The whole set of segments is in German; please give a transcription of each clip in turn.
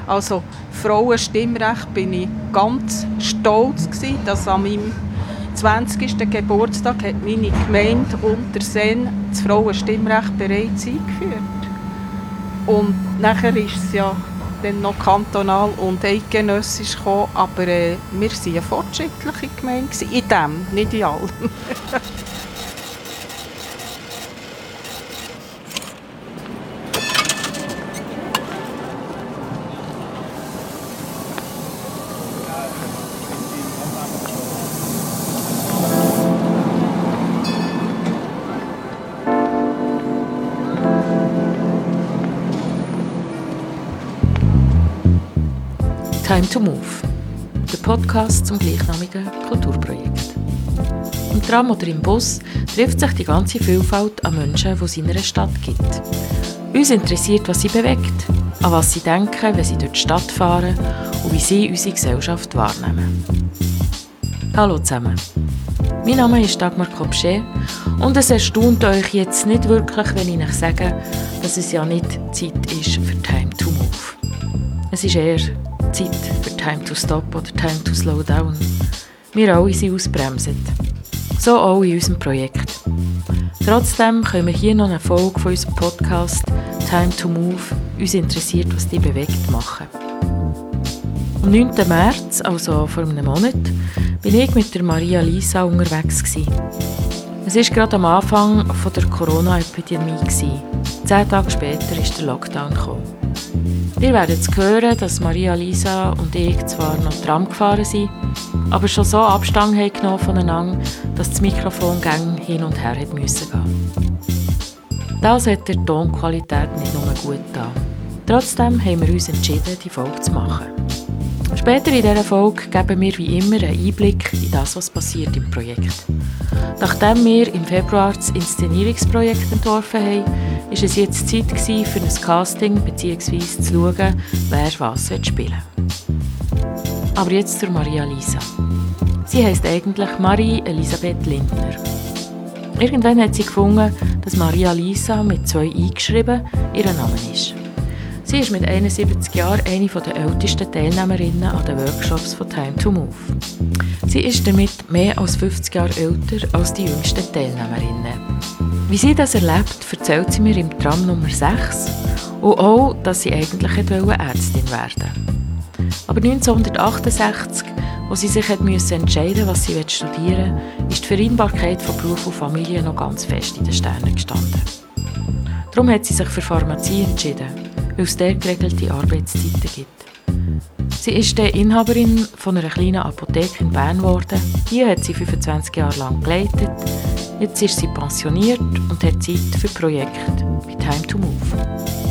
Also Frauenstimmrecht bin ich ganz stolz gewesen, dass an meinem 20. Geburtstag hat meine Gemeinde Untersenn das Frauenstimmrecht bereits eingeführt. Und nachher ist es ja dann noch kantonal und eidgenössisch gekommen, aber wir waren eine fortschrittliche Gemeinde in dem, nicht in allem. Time to Move, der Podcast zum gleichnamigen Kulturprojekt. Im Tram oder im Bus trifft sich die ganze Vielfalt an Menschen, die es in einer Stadt gibt. Uns interessiert, was sie bewegt, an was sie denken, wenn sie durch die Stadt fahren und wie sie unsere Gesellschaft wahrnehmen. Hallo zusammen, mein Name ist Dagmar Copchet und es erstaunt euch jetzt nicht wirklich, wenn ich euch sage, dass es ja nicht Zeit ist für Time to Move. Es ist eher Zeit für Time to Stop oder Time to Slow Down. Wir alle sind ausbremset. So auch in unserem Projekt. Trotzdem können wir hier noch eine Folge von unserem Podcast Time to Move uns interessiert, was die bewegt, machen. Am 9. März, also vor einem Monat, bin ich mit der Maria Lisa unterwegs gewesen. Es war gerade am Anfang der Corona-Epidemie. 10 Tage später ist der Lockdown gekommen. Ihr werdet es hören, dass Maria Lisa und ich zwar noch Tram gefahren sind, aber schon so Abstand haben genommen voneinander, dass das Mikrofon gäng hin und her hat müssen gehen. Das hat der Tonqualität nicht nur gut getan. Trotzdem haben wir uns entschieden, die Folge zu machen. Später in dieser Folge geben wir wie immer einen Einblick in das, was passiert im Projekt. Nachdem wir im Februar das Inszenierungsprojekt entworfen haben, war es jetzt Zeit für ein Casting bzw. zu schauen, wer was spielen will. Aber jetzt zur Maria Lisa. Sie heisst eigentlich Marie Elisabeth Lindner. Irgendwann hat sie gefunden, dass Maria Lisa mit 2 I geschrieben ihr Name ist. Sie ist mit 71 Jahren eine der ältesten Teilnehmerinnen an den Workshops von Time to Move. Sie ist damit mehr als 50 Jahre älter als die jüngsten Teilnehmerinnen. Wie sie das erlebt, erzählt sie mir im Tram Nummer 6 und auch, dass sie eigentlich Ärztin werden wollte. Aber 1968, als sie sich entscheiden musste, was sie studieren will, ist die Vereinbarkeit von Beruf und Familie noch ganz fest in den Sternen gestanden. Darum hat sie sich für Pharmazie entschieden, weil es dort geregelte Arbeitszeiten gibt. Sie ist dann Inhaberin von einer kleinen Apotheke in Bern geworden. Hier hat sie 25 Jahre lang geleitet. Jetzt ist sie pensioniert und hat Zeit für Projekte wie Time to Move.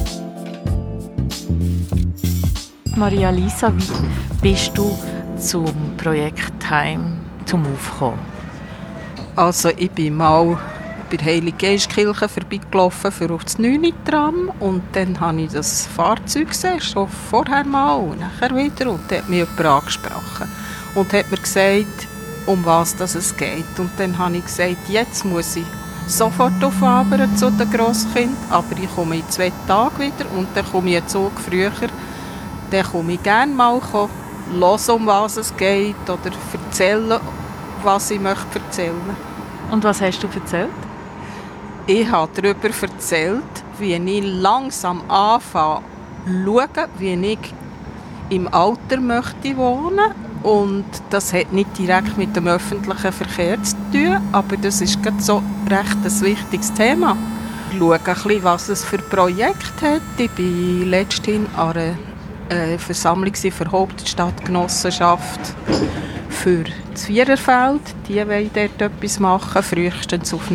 Maria Lisa, wie bist du zum Projekt Time to Move gekommen? Also ich bin mal bei der Heilig-Geist-Kirche vorbeigelaufen für auf das 9-Tram und dann habe ich das Fahrzeug gesehen, schon vorher mal und nachher wieder und dann hat mich jemand angesprochen und hat mir gesagt, um was es geht. Und dann habe ich gesagt, jetzt muss ich sofort auf Abend zu den Grosskindern, aber ich komme in 2 Tagen wieder und dann komme ich einen Zug früher. Dann komme ich gerne mal hören, um was es geht oder erzählen, was ich möchte erzählen. Und was hast du erzählt? Ich habe darüber erzählt, wie ich langsam anfange zu schauen, wie ich im Alter möchte wohnen. Und das hat nicht direkt mit dem öffentlichen Verkehr zu tun, aber das ist gerade so recht ein wichtiges Thema. Ich schaue ein bisschen, was es für Projekte hat. Ich war letztens an einer Versammlung für Hauptstadtgenossenschaft für das Viererfeld. Die wollen dort etwas machen, frühestens auf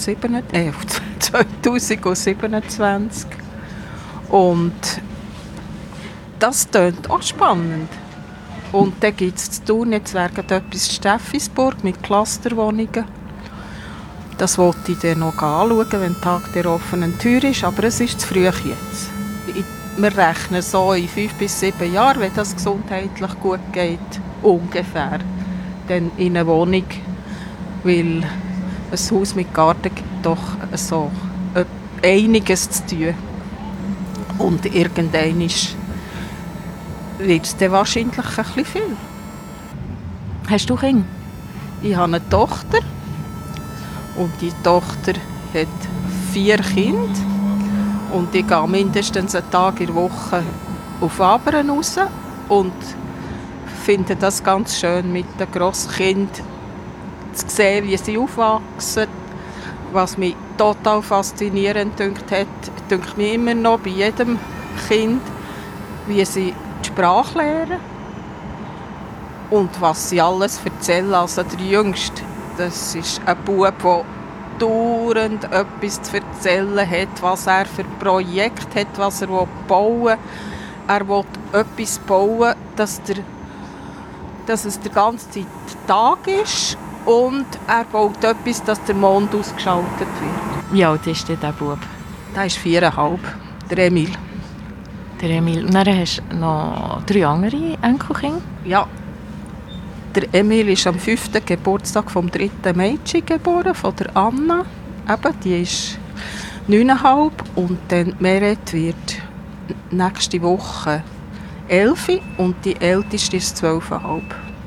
2027. Und das klingt auch spannend. Und dann gibt es zu tun, jetzt wäre etwas in Steffisburg mit Clusterwohnungen. Das wollte ich dann noch anschauen, wenn der Tag der offenen Tür ist, aber es ist zu früh jetzt. Wir rechnen so in 5 bis 7 Jahren, wenn das gesundheitlich gut geht, ungefähr, dann in eine Wohnung, weil ein Haus mit Garten gibt doch so einiges zu tun. Und irgendwann wird es dann wahrscheinlich ein bisschen viel. Hast du Kinder? Ich habe eine Tochter und die Tochter hat 4 Kinder und ich gehe mindestens einen Tag in der Woche auf Abern raus und finde das ganz schön, mit den Grosskindern zu sehen, wie sie aufwachsen. Was mich total faszinierend dünkt mich immer noch bei jedem Kind, wie sie die Sprache lernen und was sie alles erzählen. Also der Jüngste, das ist ein Bub, der dauernd etwas zu erzählen hat, was er für Projekte hat, was er bauen will. Er will etwas bauen, dass es die ganze Zeit Tag ist und er baut etwas, dass der Mond ausgeschaltet wird. Wie alt ist denn der Bub? Der ist 4,5, der Emil. Der Emil. Und dann hast du noch 3 andere Enkelkinder? Ja. Der Emil ist am 5. Geburtstag vom 3. Mädchen geboren, von der Anna. Eben, die ist 9,5 und dann Meret wird nächste Woche 11 und die älteste ist 12,5.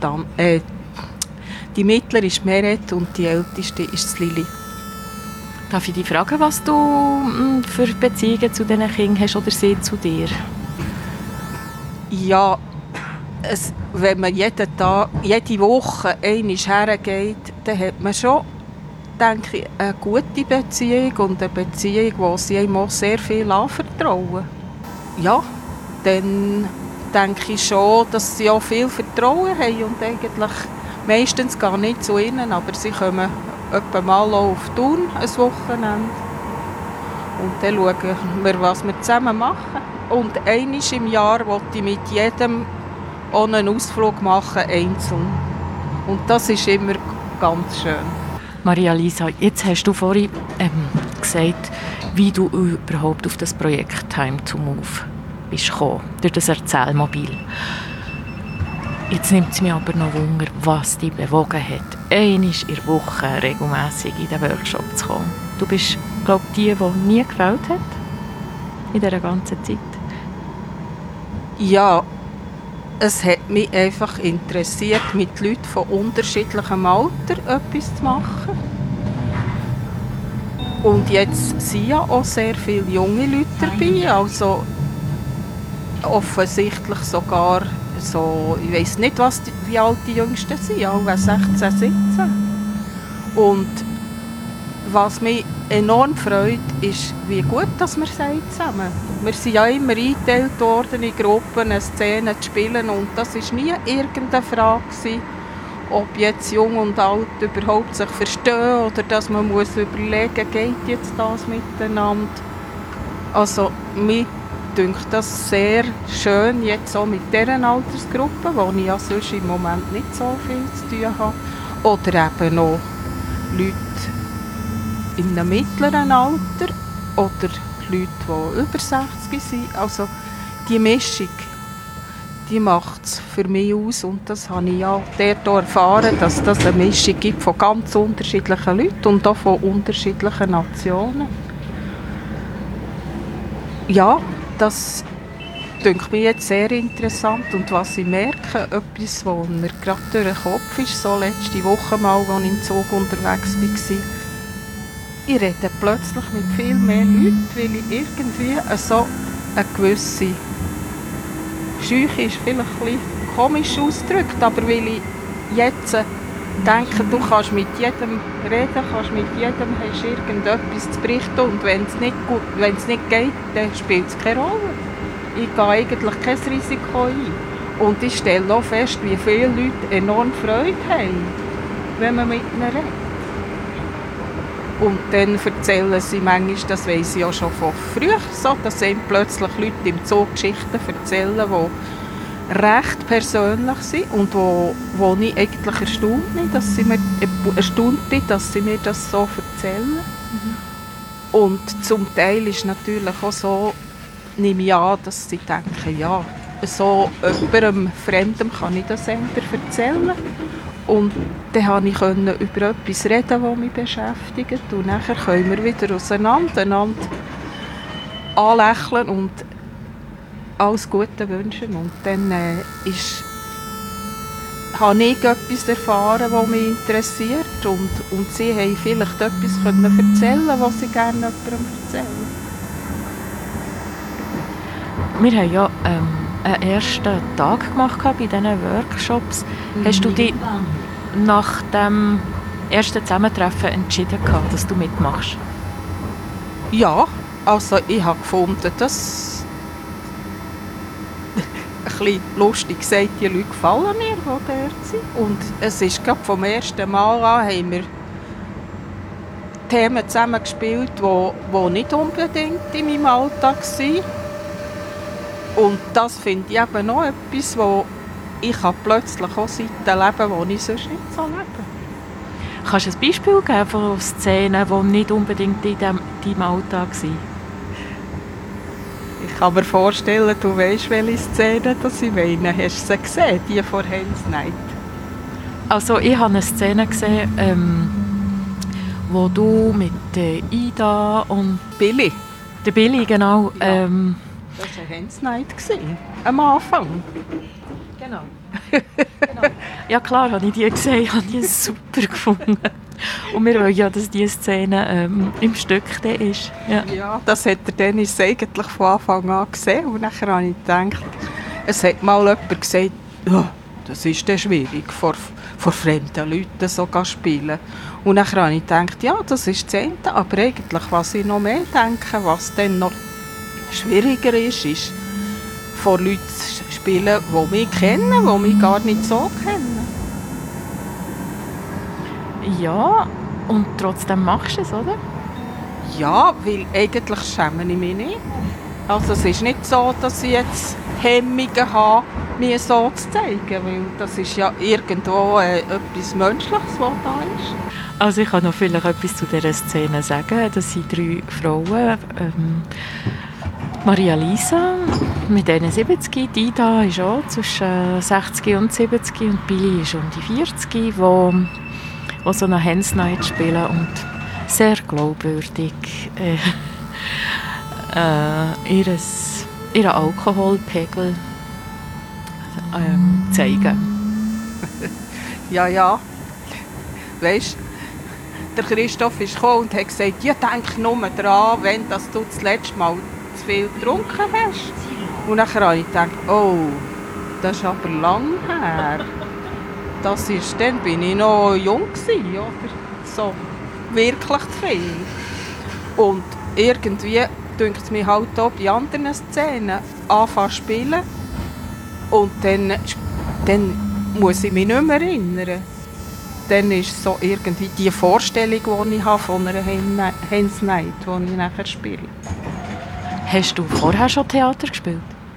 Die mittlere ist Meret und die älteste ist Lili. Darf ich dich fragen, was du für Beziehungen zu diesen Kindern hast oder sie zu dir? Ja, wenn man jede Woche einmal hergeht, dann hat man schon, denke ich, eine gute Beziehung und eine Beziehung, wo sie einem auch sehr viel anvertrauen. Ja, dann denke ich schon, dass sie auch viel Vertrauen haben und eigentlich meistens gar nicht zu ihnen, aber sie kommen etwa mal auf Thun ein Wochenende und dann schauen wir, was wir zusammen machen. Und einmal im Jahr wollte ich mit jedem auch einen Ausflug machen, einzeln. Und das ist immer ganz schön. Maria-Lisa, jetzt hast du vorhin gesagt, wie du überhaupt auf das Projekt Time to Move bist gekommen, durch das Erzählmobil. Jetzt nimmt es mich aber noch Wunder, was dich bewogen hat, einmal in der Woche regelmässig in den Workshop zu kommen. Du bist, glaube ich, die nie gefällt hat in dieser ganzen Zeit. Ja, es hat mich einfach interessiert, mit Leuten von unterschiedlichem Alter etwas zu machen. Und jetzt sind ja auch sehr viele junge Leute dabei, also offensichtlich sogar so, ich weiss nicht, wie alt die Jüngsten sind, alle 16, 17. Und was mich enorm freut, ist, wie gut dass wir sind zusammen. Wir sind ja immer eingeteilt worden in Gruppen, eine Szene zu spielen und das war nie irgendeine Frage gewesen, ob jetzt jung und alt überhaupt sich verstehen oder dass man muss überlegen, geht jetzt das miteinander. Also mir dünkt das sehr schön, jetzt auch mit dieser Altersgruppe, wo ich ja sonst im Moment nicht so viel zu tun habe. Oder eben noch Leute in einem mittleren Alter oder Leute, die über 60 sind. Also die Mischung, die macht es für mich aus und das habe ich ja dort erfahren, dass das eine Mischung gibt von ganz unterschiedlichen Leuten und auch von unterschiedlichen Nationen. Ja, das dünkt mir jetzt sehr interessant und was ich merke, etwas, was mir gerade durch den Kopf ist, so letzte Woche mal, als ich im Zug unterwegs war, ich rede plötzlich mit viel mehr Leuten, weil ich irgendwie so eine gewisse Scheu ist vielleicht ein bisschen komisch ausgedrückt, aber weil ich jetzt denke, du kannst mit jedem reden, hast irgendetwas zu berichten und wenn es nicht geht, dann spielt es keine Rolle. Ich gehe eigentlich kein Risiko ein. Und ich stelle auch fest, wie viele Leute enorm Freude haben, wenn man mit ihnen redet. Und dann erzählen sie manchmal, das weiss ich auch schon von früher, so, dass ihnen plötzlich Leute im Zoo Geschichten erzählen, die recht persönlich sind und wo ich eigentlich erstaunt bin, dass sie mir das so erzählen. Mhm. Und zum Teil ist natürlich auch so, nehme ich an, dass sie denken, ja, so jemandem Fremdem kann ich das erzählen. Und dann konnte ich über etwas reden, das mich beschäftigt. Und nachher können wir wieder einander anlächeln und alles Gute wünschen. Und dann habe ich etwas erfahren, das mich interessiert. Und sie haben vielleicht etwas können erzählen, was sie gerne jemandem erzählen. Wir haben ja einen ersten Tag gemacht bei diesen Workshops. Hast du dich nach dem ersten Zusammentreffen entschieden, dass du mitmachst? Ja, also ich habe gefunden, dass ein bisschen lustig gesagt, die Leute gefallen mir, die dort sind. Und es ist gerade vom ersten Mal an, haben wir Themen zusammengespielt, die nicht unbedingt in meinem Alltag waren. Und das finde ich eben noch etwas, wo ich plötzlich auch Seiten leben kann, die ich sonst nicht so lebe. Kannst du ein Beispiel geben von Szenen, die nicht unbedingt in deinem Alltag waren? Ich kann mir vorstellen, du weißt, welche Szene das ich meine. Hast du sie gesehen, die von Hen's Night? Also ich habe eine Szene gesehen, wo du mit Ida und Billy. der Billy, genau. Ja. Das war eine Hen's Night am Anfang. Genau. Ja klar, habe ich die gesehen, habe ich es super gefunden. Und wir wollen ja, dass diese Szene im Stück ist. Ja, das hat der Dennis eigentlich von Anfang an gesehen. Und dann habe ich gedacht, es hat mal jemand gesagt, oh, das ist dann schwierig, vor fremden Leuten so spielen. Und dann habe ich gedacht, ja, das ist das eine. Aber eigentlich, was ich noch mehr denke, was dann noch schwieriger ist vor Leuten zu spielen, die mich kennen, die mich gar nicht so kennen. Ja, und trotzdem machst du es, oder? Ja, weil eigentlich schäme ich mich nicht. Also es ist nicht so, dass ich jetzt Hemmungen habe, mir so zu zeigen, weil das ist ja irgendwo etwas Menschliches, was da ist. Also ich kann noch vielleicht etwas zu dieser Szene sagen. Das sind 3 Frauen. Maria Lisa mit 71, Ida ist auch zwischen 60 und 70 und Billy ist um die 40, die so eine Hen's Night spielen und sehr glaubwürdig ihren Alkoholpegel zeigen. Ja. Weisst, der Christoph ist gekommen und hat gesagt, ja, denk nur daran, wenn du das letzte Mal zu viel getrunken hast. Und dann habe ich gedacht, oh, das ist aber lang her. Dann bin ich noch jung gewesen, oder? So, wirklich zu viel. Und irgendwie dünkt es mir halt auch bei anderen Szenen anfangen zu spielen. Und dann muss ich mich nicht mehr erinnern. Dann ist so irgendwie die Vorstellung, die ich habe von einer Hen's Night, die ich nachher spiele. Hast du vorher schon Theater gespielt?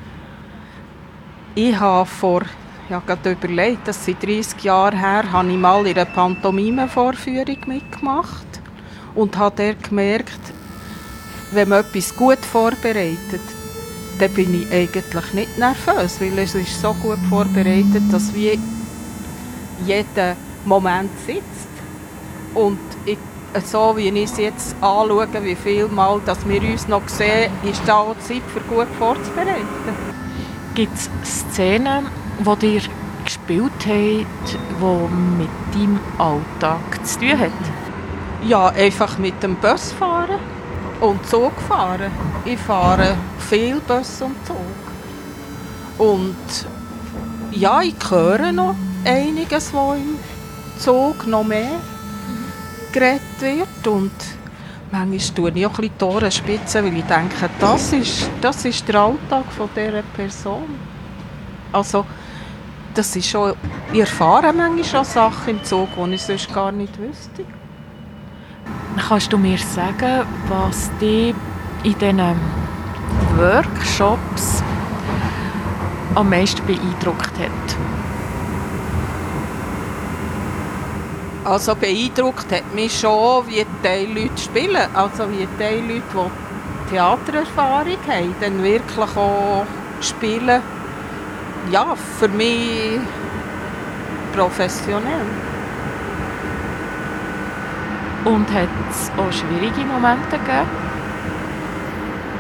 Ich habe gerade überlegt, das sind 30 Jahre her, habe ich mal in einer Pantomime-Vorführung mitgemacht und habe dort gemerkt, wenn man etwas gut vorbereitet, dann bin ich eigentlich nicht nervös, weil es ist so gut vorbereitet, dass wie jeder Moment sitzt. Und so wie ich es jetzt anschaue, wie viel Mal dass wir uns noch sehen, ist da auch Zeit, für gut vorzubereiten. Gibt es Szenen, die dir gespielt haben, die mit deinem Alltag zu tun haben? Ja, einfach mit dem Bus fahren und Zug fahren. Ich fahre viel Bus und Zug. Und ja, ich höre noch einiges, was im Zug noch mehr geredet wird. Und manchmal tue ich auch ein bisschen die Ohren spitzen, weil ich denke, das ist der Alltag von dieser Person. Also, das ist schon, ich erfahre manchmal auch Sachen im Zug, die ich sonst gar nicht wüsste. Kannst du mir sagen, was dich in diesen Workshops am meisten beeindruckt hat? Also beeindruckt hat mich schon, wie die Leute spielen. Also wie die Leute, die Theatererfahrung haben, dann wirklich auch spielen. Ja, für mich professionell. Und hat es auch schwierige Momente gegeben?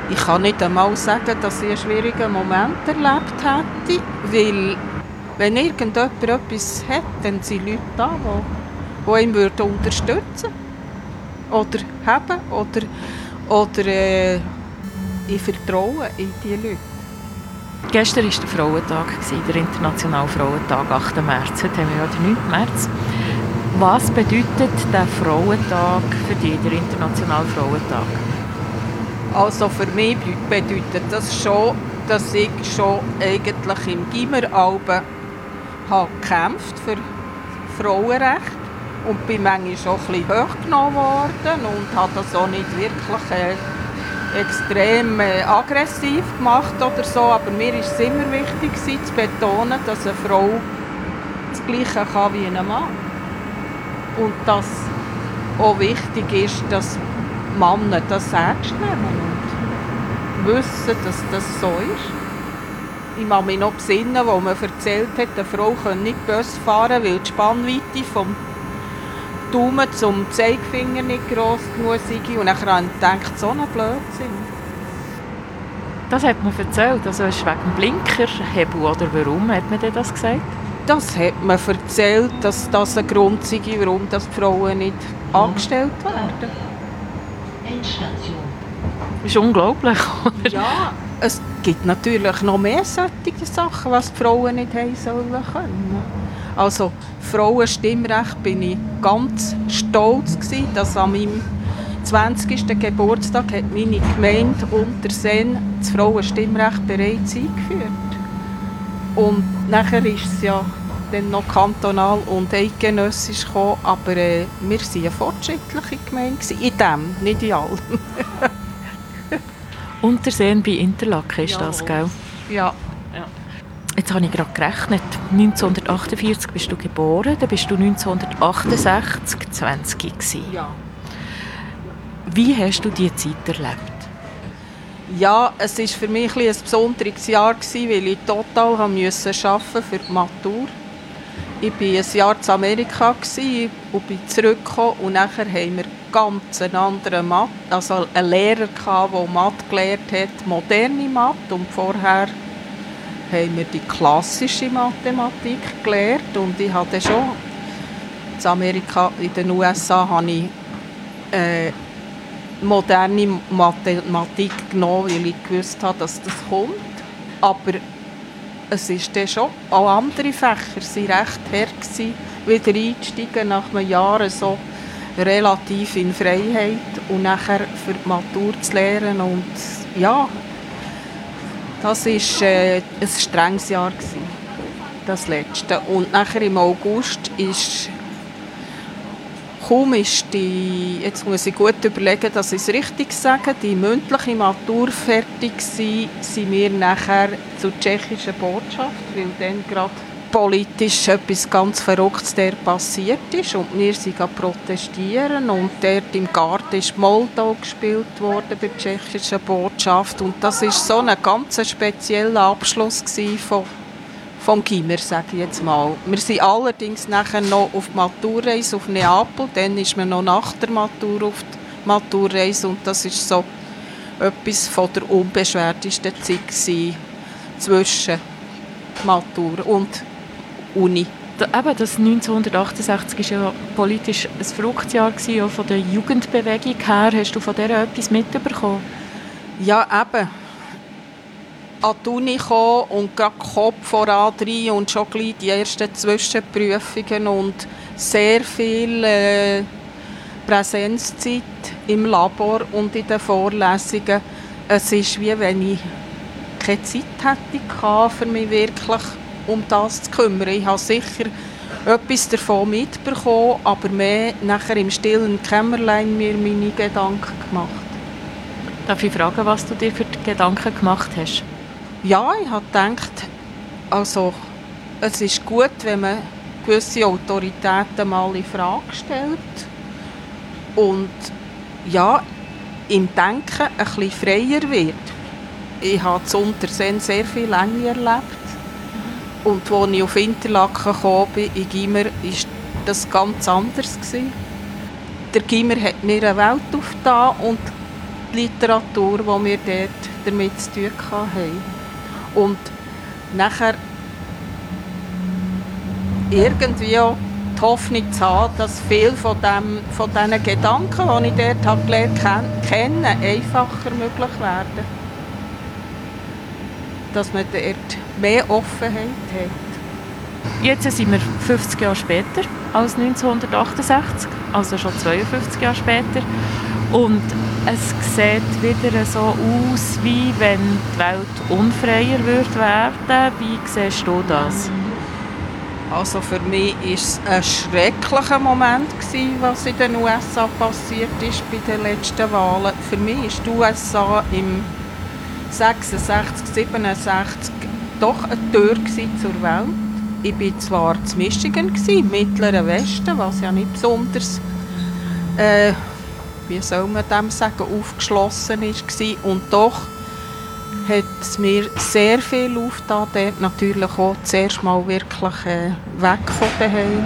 Ich kann nicht einmal sagen, dass ich einen schwierigen Moment erlebt hätte, weil wenn irgendjemand etwas hat, dann sind Leute da, die ihn unterstützen oder haben oder ich vertraue in diese Leute. Gestern war der Frauentag, der internationale Frauentag, 8. März. Heute haben wir ja den 9. März. Was bedeutet der Frauentag für dich, der internationale Frauentag? Also für mich bedeutet das schon, dass ich schon eigentlich im Gimmeralben gekämpft für Frauenrecht und bin manchmal schon ein bisschen hochgenommen worden und habe das auch nicht wirklich extrem aggressiv gemacht oder so, aber mir war es immer wichtig zu betonen, dass eine Frau das Gleiche kann wie ein Mann. Und dass auch wichtig ist, dass Männer das ernst nehmen und wissen, dass das so ist. Ich kann mich noch besinnen, wo man erzählt hat, eine Frau könne nicht Bus fahren, weil die Spannweite vom Daumen zum Zeigefinger nicht gross genug sei. Und dann habe ich gedacht, so ein Blödsinn. Das hat man erzählt, also ist wegen dem Blinkerhebel, oder warum hat man dir das gesagt? Das hat man erzählt, dass das ein Grund sei, warum die Frauen nicht angestellt werden. Endstation. Das ist unglaublich, oder? Ja, es gibt natürlich noch mehr solche Sachen, was die Frauen nicht haben sollen können. Also Frauenstimmrecht bin ich ganz stolz gewesen, dass an meinem 20. Geburtstag hat meine Gemeinde Unterseen das Frauenstimmrecht bereits eingeführt. Und nachher ist es ja dann noch kantonal und eidgenössisch gekommen, aber wir waren eine fortschrittliche Gemeinde in dem, nicht in allem. Unterseen bei Interlaken ist das, gell? Ja. Jetzt habe ich gerade gerechnet. 1948 bist du geboren, dann bist du 1968 20 gewesen. Ja. Wie hast du diese Zeit erlebt? Ja, es war für mich ein besonderes Jahr, weil ich total arbeiten musste für die Matur. Ich war ein Jahr in Amerika und bin zurückgekommen. Und nachher haben wir ganz einen anderen Mathe, also einen Lehrer, der Mathe gelehrt hat, moderne Mathe. Und vorher haben wir die klassische Mathematik gelernt. Und ich hatte schon in Amerika, in den USA, habe ich moderne Mathematik genommen, weil ich gewusst habe, dass das kommt. Aber es ist dann schon, auch andere Fächer waren recht hart gewesen, wieder einzusteigen nach einem Jahr so relativ in Freiheit und nachher für die Matur zu lernen. Und ja, das war ein strenges Jahr gewesen, das letzte. Und nachher im August ist kaum ist jetzt muss ich gut überlegen, dass ich es richtig sage, die mündliche Matur fertig war, sind wir nachher zur tschechischen Botschaft, weil dann gerade politisch etwas ganz Verrücktes der passiert ist und wir sind protestieren und dort im Garten ist Moldau gespielt worden bei der tschechischen Botschaft und das war so ein ganz spezieller Abschluss vom Gimmer, sage ich jetzt mal. Wir sind allerdings nachher noch auf die Maturreise auf Neapel, dann ist man noch nach der Matur auf die Maturreise und das war so etwas von der unbeschwertesten Zeit zwischen Matur und Uni. Eben, das 1968 war ja politisch ein Fruchtjahr, auch von der Jugendbewegung her. Hast du von der etwas mitbekommen? Ja, eben. An die Uni gekommen und gerade Kopf voran rein und schon gleich die ersten Zwischenprüfungen und sehr viel Präsenzzeit im Labor und in den Vorlesungen. Es ist wie wenn ich keine Zeit hätte, für mich wirklich um das zu kümmern. Ich habe sicher etwas davon mitbekommen, aber mehr nachher im stillen Kämmerlein mir meine Gedanken gemacht. Darf ich fragen, was du dir für Gedanken gemacht hast? Ja, ich habe gedacht, also, es ist gut, wenn man gewisse Autoritäten mal in Frage stellt und ja, im Denken ein bisschen freier wird. Ich habe zu Unterseen sehr viel Länge erlebt und als ich auf Interlaken gekommen bin, in Gimmer, war das ganz anders gewesen. Der Gimmer hat mir eine Welt aufgetan und die Literatur, die wir dort damit zu tun haben. Und nachher irgendwie auch die Hoffnung zu haben, dass viele von diesen Gedanken, die ich dort habe gelernt kennen, einfacher möglich werden. Dass man dort mehr Offenheit hat. Jetzt sind wir 50 Jahre später als 1968, also schon 52 Jahre später. Und es sieht wieder so aus, wie wenn die Welt unfreier werden. Wie siehst du das? Also für mich war es ein schrecklicher Moment, was in den USA passiert ist bei den letzten Wahlen. Für mich war die USA im 66, 67 doch eine Tür zur Welt. Ich war zwar in Michigan, im Mittleren Westen, was ja nicht besonders, wie soll man dem sagen, aufgeschlossen war. Und doch hat es mir sehr viel aufgetan, dort natürlich auch zuerst mal wirklich weg von daheim.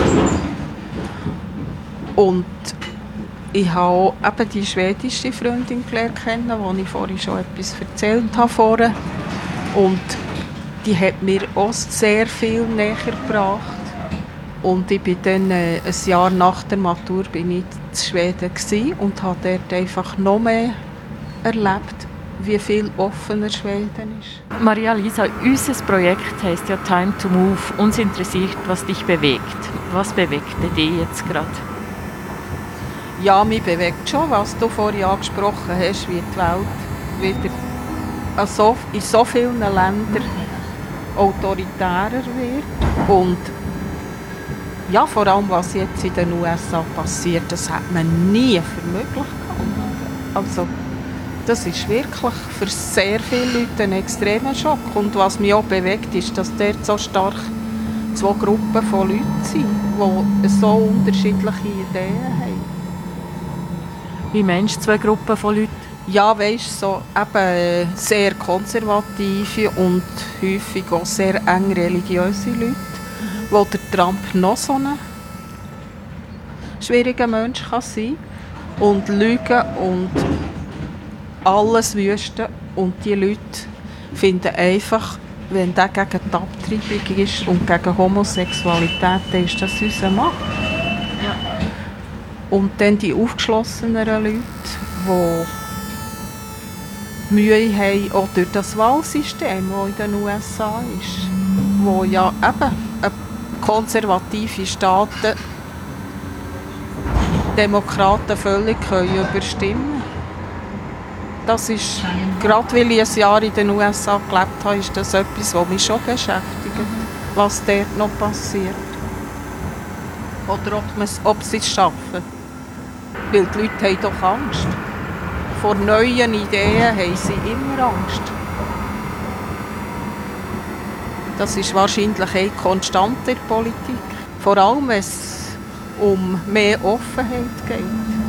Und ich habe auch eben die schwedische Freundin kennen, die ich vorhin schon etwas erzählt habe vorhin. Und die hat mir auch sehr viel näher gebracht. Und ich bin dann ein Jahr nach der Matur bin ich in Schweden und habe dort einfach noch mehr erlebt, wie viel offener Schweden ist. Maria-Lisa, unser Projekt heisst ja «Time to Move». Uns interessiert, was dich bewegt. Was bewegt dich jetzt gerade? Ja, mich bewegt schon, was du vorhin angesprochen hast, wie die Welt wieder in so vielen Ländern autoritärer wird. Und ja, vor allem, was jetzt in den USA passiert, das hat man nie für möglich gehalten. Also, das ist wirklich für sehr viele Leute ein extremer Schock. Und was mich auch bewegt, ist, dass dort so stark zwei Gruppen von Leuten sind, die so unterschiedliche Ideen haben. Wie meinst du zwei Gruppen von Leuten? Ja, weisst, so eben sehr konservative und häufig auch sehr eng religiöse Leute, wo der Trump noch so ein schwieriger Mensch kann sein und lügen und alles wüsten. Und die Leute finden einfach, wenn der gegen die Abtreibung ist und gegen Homosexualität, dann ist das unser Mann. Ja. Und dann die aufgeschlosseneren Leute, die Mühe haben, auch durch das Wahlsystem, das in den USA ist, wo ja eben konservative Staaten Demokraten völlig überstimmen können. Das ist, gerade weil ich ein Jahr in den USA gelebt habe, ist das etwas, was mich schon beschäftigt, was dort noch passiert. Oder ob sie es schaffen. Weil die Leute haben doch Angst. Vor neuen Ideen haben sie immer Angst. Das ist wahrscheinlich eine Konstante in der Politik. Vor allem, wenn es um mehr Offenheit geht.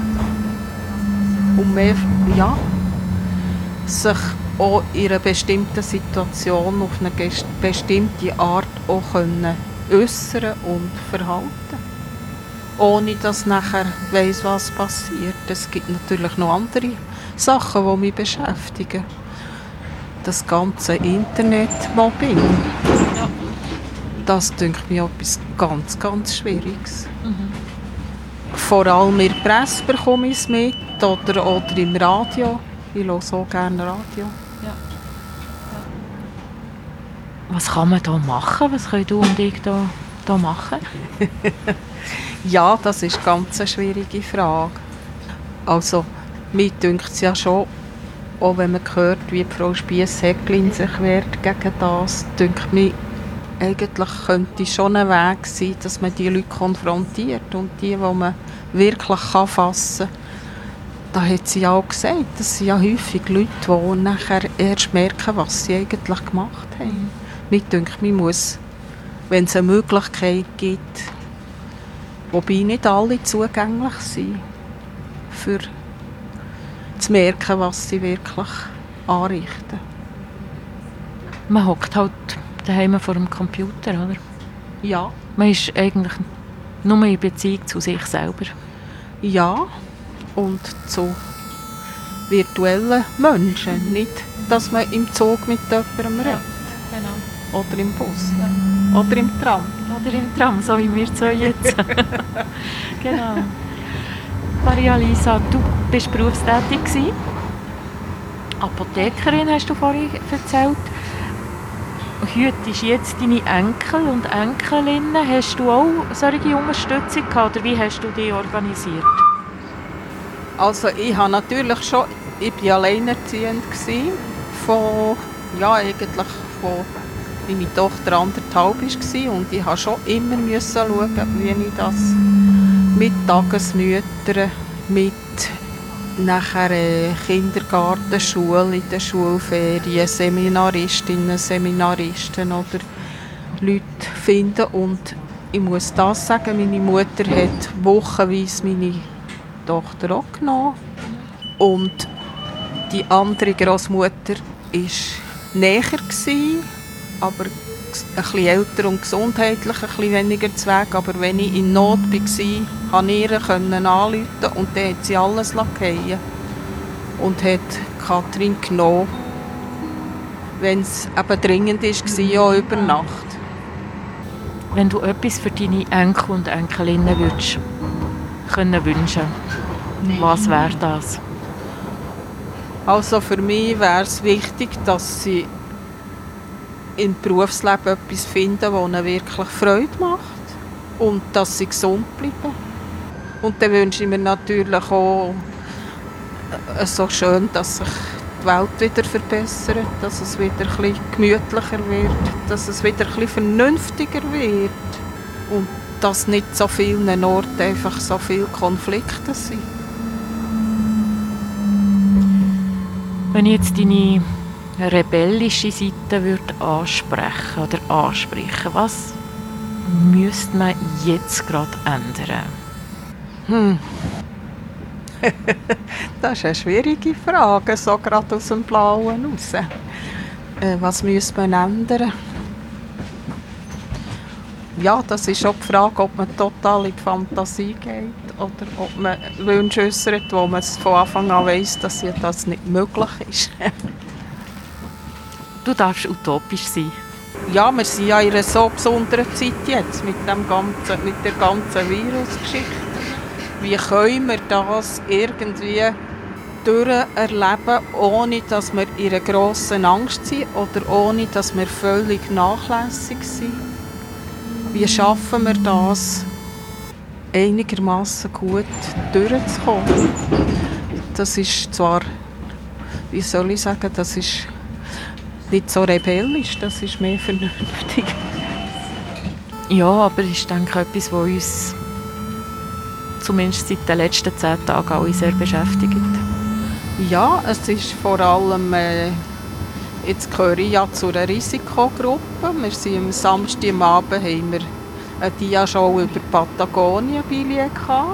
Um mehr, ja, sich auch in einer bestimmten Situation auf eine bestimmte Art auch äußern und verhalten. Ohne dass nachher weiss, was passiert. Es gibt natürlich noch andere Sachen, die mich beschäftigen. Das ganze Internetmobbing. Ja. Das denke ich etwas ganz, ganz Schwieriges. Mhm. Vor allem in der Presse bekomme ich es mit oder im Radio. Ich höre so gerne Radio. Ja. Was kann man da machen? Was können du und ich da machen? Ja, das ist ganz eine schwierige Frage. Also, mir dünkt es ja schon, auch wenn man hört, wie Frau Spiess-Häcklin sich wehrt gegen das, dünkt mir, eigentlich könnte schon ein Weg sein, dass man die Leute konfrontiert und die man wirklich fassen kann. Da hat sie ja auch gesagt, das sind ja häufig Leute, die nachher erst merken, was sie eigentlich gemacht haben. Mir dünkt, man muss, wenn es eine Möglichkeit gibt, wobei nicht alle zugänglich sind, für zu merken, was sie wirklich anrichten. Man hockt halt daheim vor dem Computer, oder? Ja. Man ist eigentlich nur in Beziehung zu sich selber. Ja, und zu virtuellen Menschen. Nicht, dass man im Zug mit jemandem redet. Genau. Oder im Bus. Ja. Oder im Tram. Oder im Tram, so wie wir zwei jetzt. Genau. Maria-Lisa, du bist berufstätig gewesen. Apothekerin, hast du vorhin erzählt. Hütest jetzt deine Enkel und Enkelinnen. Hast du auch solche Unterstützung gehabt, oder wie hast du die organisiert? Also ich habe natürlich schon, ich war alleinerziehend gewesen, von meine Tochter 1,5 war und ich musste schon immer schauen, wie ich das mit Tagesmüttern, mit nachher Kindergarten, Schule, in der Schulferien, Seminaristinnen, Seminaristen oder Leute finden. Und ich muss das sagen, meine Mutter hat wochenweise meine Tochter auch genommen. Und die andere Großmutter war näher, aber ein bisschen älter und gesundheitlich ein bisschen weniger zu Weg. Aber wenn ich in Not war, konnte ich ihr anrufen und dann hat sie alles fallen und hat Katrin genommen, wenn es eben dringend war, auch über Nacht. Wenn du etwas für deine Enkel und Enkelinnen würdest können wünschen, was wäre das? Also für mich wäre es wichtig, dass sie im Berufsleben etwas finden, das ihnen wirklich Freude macht und dass sie gesund bleiben. Und dann wünsche ich mir natürlich auch so schön, dass sich die Welt wieder verbessert, dass es wieder ein bisschen gemütlicher wird, dass es wieder ein bisschen vernünftiger wird und dass nicht so vielen Orten einfach so viele Konflikte sind. Wenn ich jetzt deine rebellische Seite ansprechen, was müsste man jetzt gerade ändern? Das ist eine schwierige Frage, so gerade aus dem Blauen raus. Was müsste man ändern? Ja, das ist auch die Frage, ob man total in die Fantasie geht oder ob man Wünsche äußert, wo man von Anfang an weiss, dass das nicht möglich ist. Du darfst utopisch sein. Ja, wir sind ja in einer so besonderen Zeit jetzt mit der ganzen Virusgeschichte. Wie können wir das irgendwie durcherleben, ohne dass wir in einer grossen Angst sind oder ohne dass wir völlig nachlässig sind? Wie schaffen wir das, einigermaßen gut durchzukommen? Das ist zwar, wie soll ich sagen, das ist nicht so rebellisch, das ist mehr vernünftig. Ja, aber ich denke, etwas, was uns zumindest seit den letzten 10 Tagen alle sehr beschäftigt. Ja, es ist vor allem, jetzt gehöre ich ja zu einer Risikogruppe. Wir sind am Samstagabend, haben wir eine Dia-Show über Patagonien gehabt.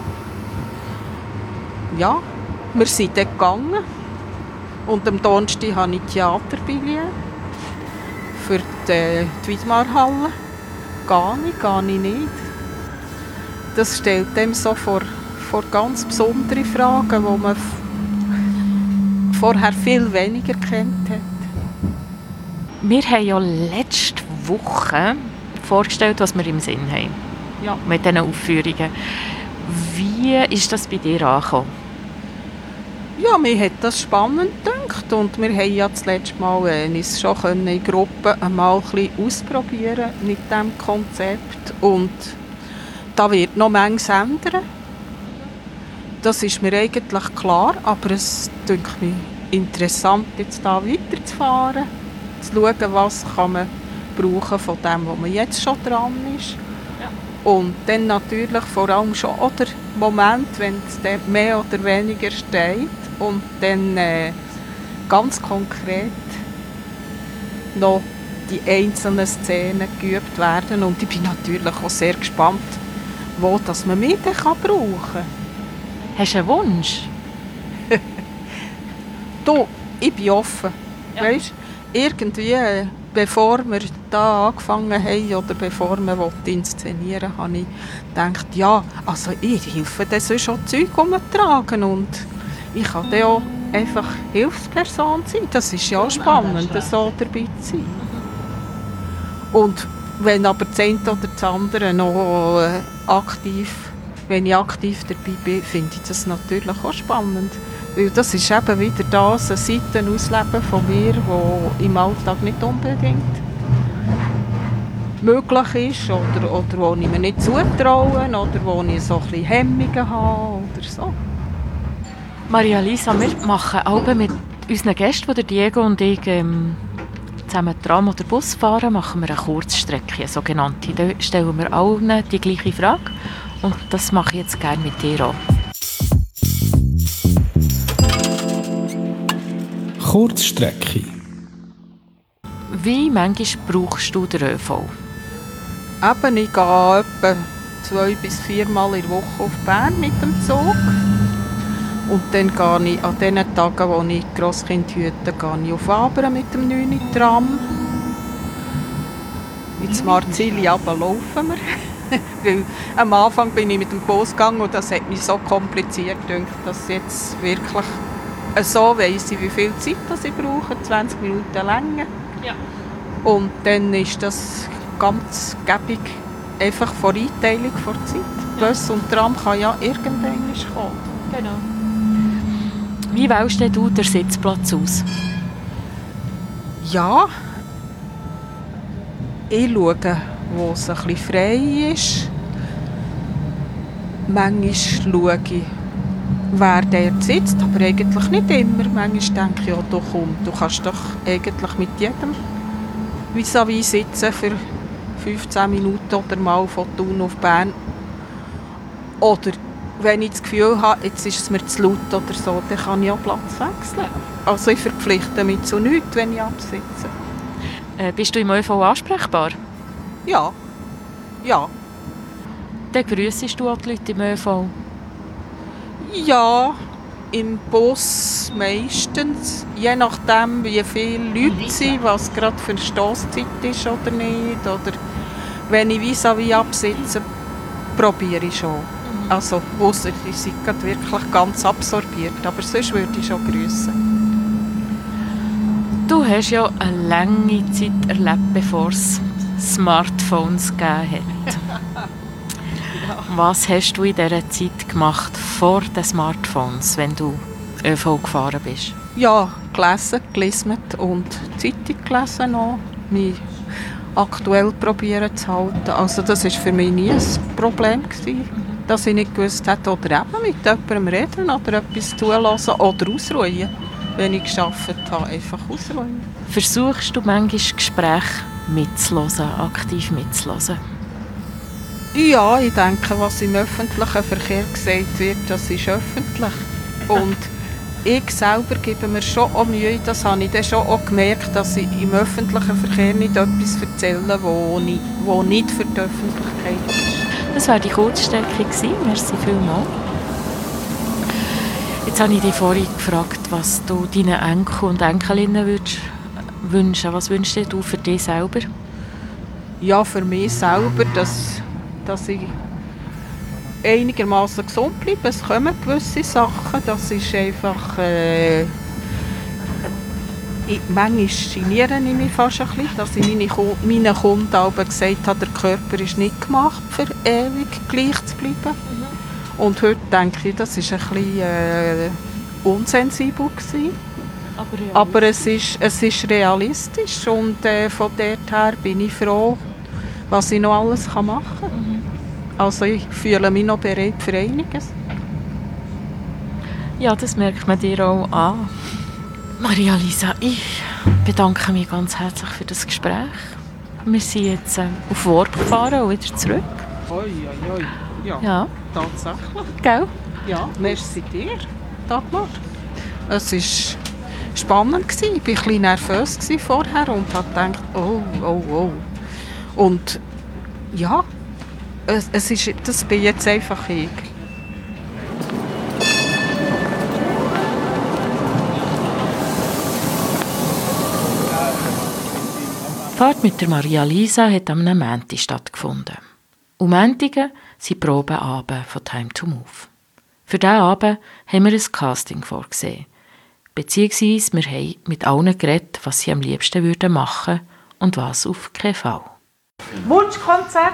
Ja, wir sind dort gegangen. Und am Donnerstag habe ich Theaterbillett für die Wiedmarhalle. Gehe ich nicht. Das stellt dem so vor ganz besondere Fragen, die man vorher viel weniger kennt hat. Wir haben ja letzte Woche vorgestellt, was wir im Sinn haben. Ja. Mit diesen Aufführungen. Wie ist das bei dir angekommen? Ja, mir hat das spannend gedacht und wir haben ja das letzte Mal uns schon in Gruppen einmal ein bisschen ausprobieren mit diesem Konzept und da wird noch manches ändern. Das ist mir eigentlich klar, aber es dünkt mich interessant, jetzt da weiterzufahren, zu schauen, was kann man brauchen von dem, wo man jetzt schon dran ist. Ja. Und dann natürlich vor allem schon der Moment, wenn es dann mehr oder weniger steht und dann ganz konkret noch die einzelnen Szenen geübt werden. Und ich bin natürlich auch sehr gespannt, wo das man mich dann brauchen kann. Hast du einen Wunsch? Du, ich bin offen. Ja. Weißt, irgendwie, bevor wir da angefangen haben oder bevor wir inszenieren wollten, habe ich gedacht, ja, also ich helfe dann sonst schon Zeug umtragen und ich kann dann auch einfach Hilfsperson sein. Das ist ja spannend, so dabei zu sein. Und wenn aber das eine oder das andere noch wenn ich aktiv dabei bin, finde ich das natürlich auch spannend. Weil das ist eben wieder das, eine Seite ausleben von mir, die im Alltag nicht unbedingt möglich ist oder wo ich mir nicht zutraue oder wo ich so ein bisschen Hemmungen habe oder so. Maria-Lisa, wir machen alle mit unseren Gästen, die Diego und ich zusammen Tram oder Bus fahren, machen wir eine Kurzstrecke, eine sogenannte. Da stellen wir allen die gleiche Frage und das mache ich jetzt gerne mit dir auch. Kurzstrecke. Wie manchmal brauchst du den ÖV? Eben, ich gehe etwa 2 bis 4 Mal in der Woche auf Bern mit dem Zug. Und dann gehe ich an den Tagen, wo ich Grosskind hüte, gehe ich auf Wabern mit dem 9. Tram. Ins Marzili laufen wir. Weil am Anfang bin ich mit dem Bus gegangen und das hat mich so kompliziert gedacht, dass jetzt wirklich so weiss ich, wie viel Zeit ich brauche, 20 Minuten länger. Ja. Und dann ist das ganz gäbig, einfach vor Einteilung vor Zeit. Bus und Tram kann ja irgendwann kommen. Genau. Wie wählst du den Sitzplatz aus? Ja, ich schaue, wo es ein bisschen frei ist. Manchmal schaue ich, wer dort sitzt, aber eigentlich nicht immer. Manchmal denke ich, ja, du kannst doch eigentlich mit jedem vis-à-vis sitzen für 15 Minuten oder mal von Thun auf Bern. Oder wenn ich das Gefühl habe, jetzt ist es mir zu laut oder so, dann kann ich auch Platz wechseln. Also ich verpflichte mich zu nichts, wenn ich absitze. Bist du im ÖV ansprechbar? Ja. Ja. Dann grüssest du auch die Leute im ÖV? Ja, im Bus meistens. Je nachdem, wie viele Leute sind, was gerade für eine Stosszeit ist oder nicht. Oder wenn ich vis-à-vis absitze, probiere ich schon. Also, ausser ich sind gerade wirklich ganz absorbiert. Aber sonst würde ich schon grüssen. Du hast ja eine lange Zeit erlebt, bevor es Smartphones gegeben hat. Was hast du in dieser Zeit gemacht, vor den Smartphones, wenn du ÖV gefahren bist? Ja, gelesen und Zeitung gelesen noch. Mich aktuell probieren zu halten. Also das war für mich nie ein Problem gewesen, dass ich nicht gewusst hätte, oder eben mit jemandem reden oder etwas zulassen oder ausruhen. Wenn ich gearbeitet habe, einfach ausruhen. Versuchst du manchmal Gespräche mitzuhören, aktiv mitzuhören? Ja, ich denke, was im öffentlichen Verkehr gesagt wird, das ist öffentlich. Und ich selber gebe mir schon auch Mühe, das habe ich dann schon auch gemerkt, dass ich im öffentlichen Verkehr nicht etwas erzähle, wo nicht für die Öffentlichkeit ist. Das war die Kurzstrecke gewesen. Merci vielmals. Jetzt habe ich dich vorhin gefragt, was du deinen Enkel und Enkelinnen wünschen. Was wünschst du für dich selber? Ja, für mich selber, dass ich einigermaßen gesund bleibe. Es kommen gewisse Sachen. Das ist einfach... manchmal geniere ich mich fast ein bisschen, dass ich meinen Kunden aber gesagt habe, der Körper ist nicht gemacht, für ewig gleich zu bleiben. Und heute denke ich, das war ein bisschen unsensibel gewesen. Aber es ist realistisch und von dort her bin ich froh, was ich noch alles machen kann. Also ich fühle mich noch bereit für einiges. Ja, das merkt man dir auch an. Maria-Lisa, ich bedanke mich ganz herzlich für das Gespräch. Wir sind jetzt auf Worp gefahren und wieder zurück. Ja. Tatsächlich. Gell? Ja, merci dir, Dagmar. Es war spannend. Ich war ein bisschen nervös vorher und habe gedacht, oh. Und ja, das bin jetzt einfach ich. Die Fahrt mit der Maria-Lisa hat am Montag stattgefunden. Am Montag sind Probeabend von Time to Move. Für diesen Abend haben wir ein Casting vorgesehen. Beziehungsweise wir haben mit allen geredet, was sie am liebsten machen würden und was auf keinen Fall. Wunschkonzert.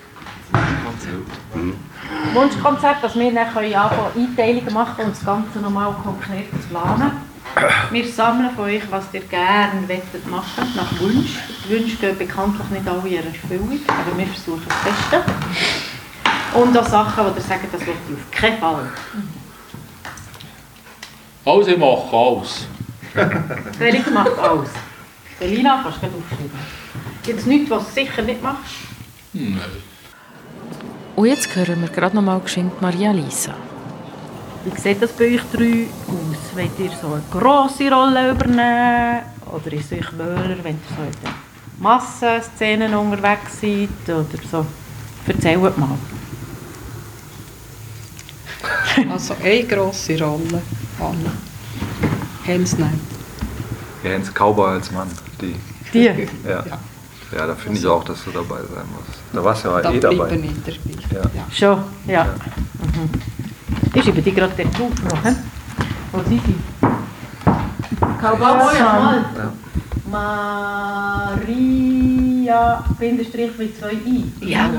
Wunschkonzert, dass wir dann anfangen, Einteilungen machen und das Ganze nochmal konkret planen. Wir sammeln von euch, was ihr gerne machen wollt, nach Wunsch. Die Wünsche gehen bekanntlich nicht alle in ihrer Erfüllung, aber wir versuchen das Beste. Und auch Sachen, wo ihr sagt, das wird auf keinen Fall. Also ich mache alles. Felix macht alles. Selina, kannst du gleich aufschreiben. Gibt es nichts, was du sicher nicht machst? Nein. Und jetzt hören wir gerade noch mal geschwind Maria Lisa. Wie sieht das bei euch drei aus? Wollt ihr so eine grosse Rolle übernehmen? Oder ist es euch wohler, wenn ihr so in den Massenszenen unterwegs seid? Oder so? Erzählt mal. Also eine grosse Rolle, Anna. Hans nicht. Ja, ins Cowboy als Mann. Die. Die? Ja. Ja, da finde ich auch, dass du dabei sein musst. Da warst du ja Da dabei. bleibe ich dabei. Ja. Schon, ja. Mhm. Ich schreibe die gerade dort auf noch. Wo sind sie? Cowboy, mal. Ja. Maria, Bindestrich mit 2 I. Ja.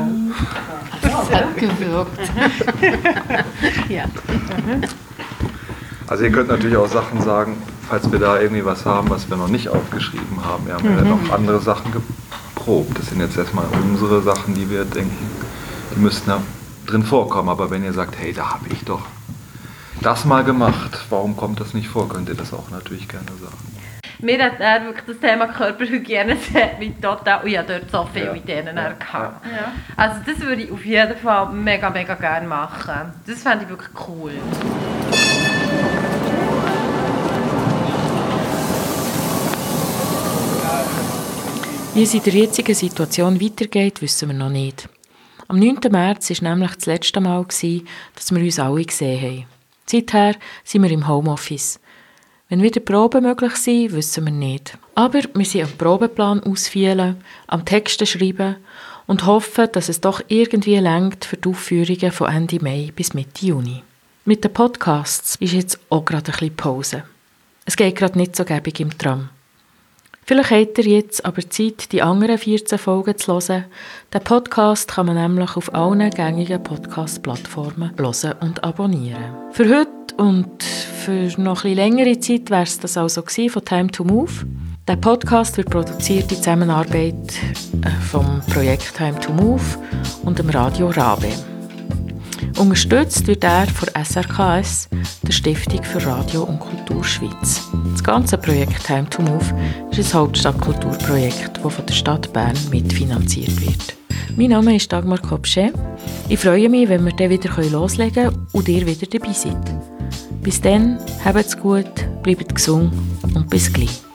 Ja. Also ihr könnt natürlich auch Sachen sagen, falls wir da irgendwie was haben, was wir noch nicht aufgeschrieben haben. Wir haben ja noch andere Sachen geprobt. Das sind jetzt erstmal unsere Sachen, die wir denken, die müssten da drin vorkommen. Aber wenn ihr sagt, hey, da habe ich doch das mal gemacht, warum kommt das nicht vor, könnt ihr das auch natürlich gerne sagen. Mir hat wirklich das Thema Körperhygiene mit total, ich habe dort so viele Ideen gehabt. Ja. Also das würde ich auf jeden Fall mega, mega gerne machen. Das fände ich wirklich cool. Wie es in der jetzigen Situation weitergeht, wissen wir noch nicht. Am 9. März war nämlich das letzte Mal, dass wir uns alle gesehen haben. Seither sind wir im Homeoffice. Wenn wieder Proben möglich sind, wissen wir nicht. Aber wir sind am Probeplan ausfüllen, am Texte schreiben und hoffen, dass es doch irgendwie reicht für die Aufführungen von Ende Mai bis Mitte Juni. Mit den Podcasts ist jetzt auch gerade ein bisschen Pause. Es geht gerade nicht so gäbig im Tram. Vielleicht habt ihr jetzt aber Zeit, die anderen 14 Folgen zu hören. Den Podcast kann man nämlich auf allen gängigen Podcast-Plattformen hören und abonnieren. Für heute und für noch ein bisschen längere Zeit wäre es das also von Time to Move. Der Podcast wird produziert in Zusammenarbeit vom Projekt Time to Move und dem Radio Rabe. Unterstützt wird er von SRKS, der Stiftung für Radio und Kultur Schweiz. Das ganze Projekt Time to Move ist ein Hauptstadtkulturprojekt, das von der Stadt Bern mitfinanziert wird. Mein Name ist Dagmar Kopschä. Ich freue mich, wenn wir dann wieder loslegen können und ihr wieder dabei seid. Bis dann, habt's gut, bleibt gesund und bis gleich.